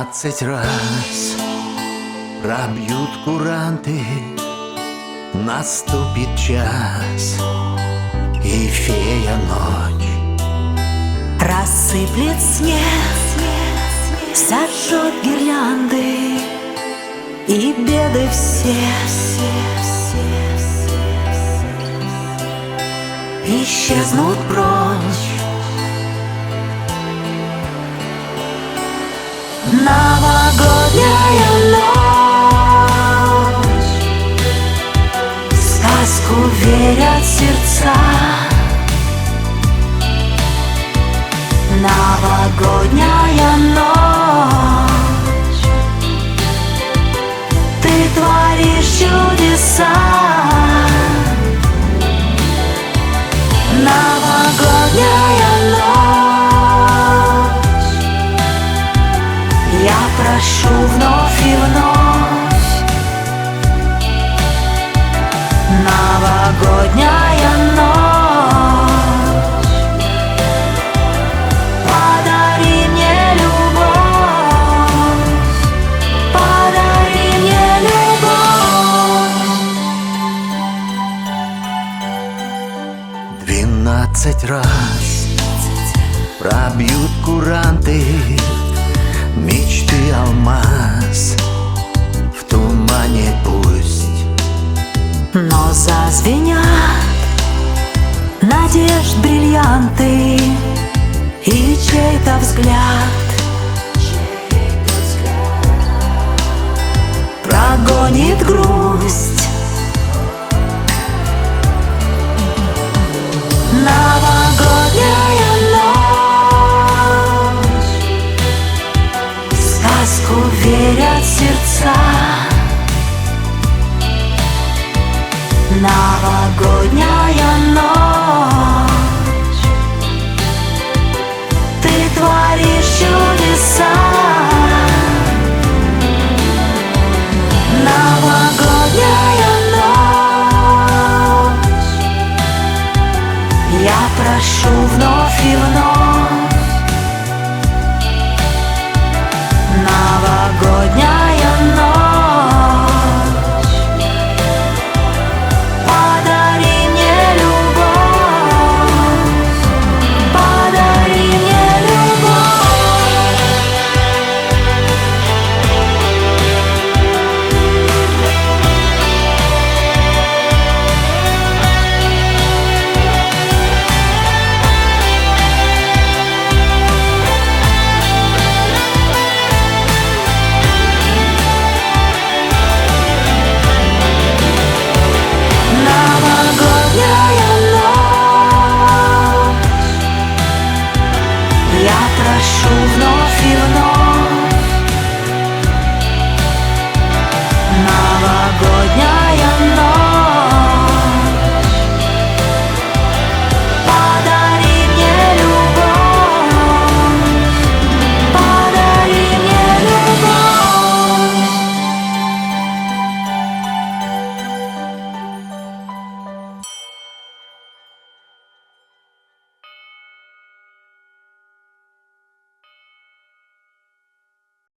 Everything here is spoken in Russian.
12 раз пробьют куранты, наступит час, и фея ночь рассыплет снег, сожжет гирлянды и беды все исчезнут прочь. Новогодняя ночь, в сказку верят сердца. Новогодняя ночь, ты творишь чудеса. Новогодняя ночь, я прошу вновь и вновь. Новогодняя ночь, подари мне любовь, подари мне любовь. 12 раз пробьют куранты, мечты алмаз в тумане пусть. Но зазвенят надежд бриллианты, и чей-то взгляд